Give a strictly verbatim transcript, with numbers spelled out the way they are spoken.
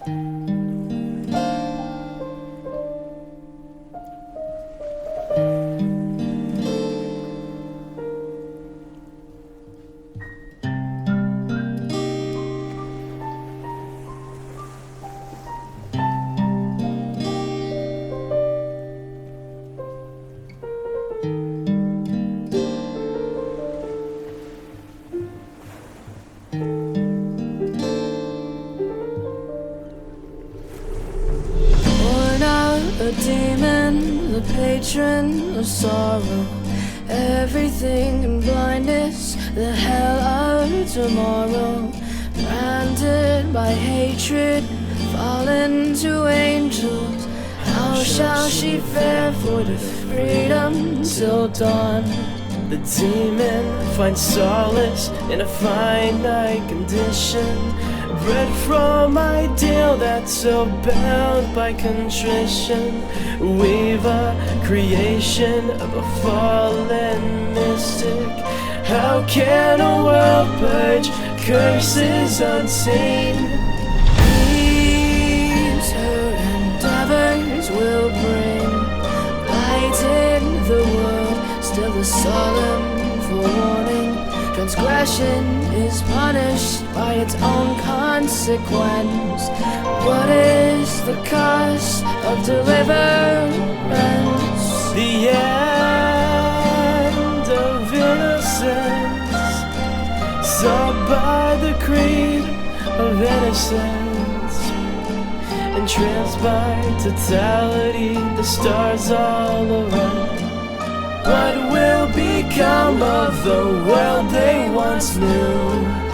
A demon, the patron of sorrow, everything in blindness, the hell of tomorrow. Branded by hatred, fallen to angels. How shall she fare for the freedom till dawn? The demon finds solace in a finite condition, bred from ideal that's so bound by contrition. We've a creation of a fallen mystic. How can a world purge curses unseen? These her endeavors will bring light in the world, still a solemn forewarning. Transgression is punished by its own consequence. What is the cost of deliverance? The end of innocence, sought by the creed of innocence, entranced by totality, the stars all around. What will become of the world they once knew?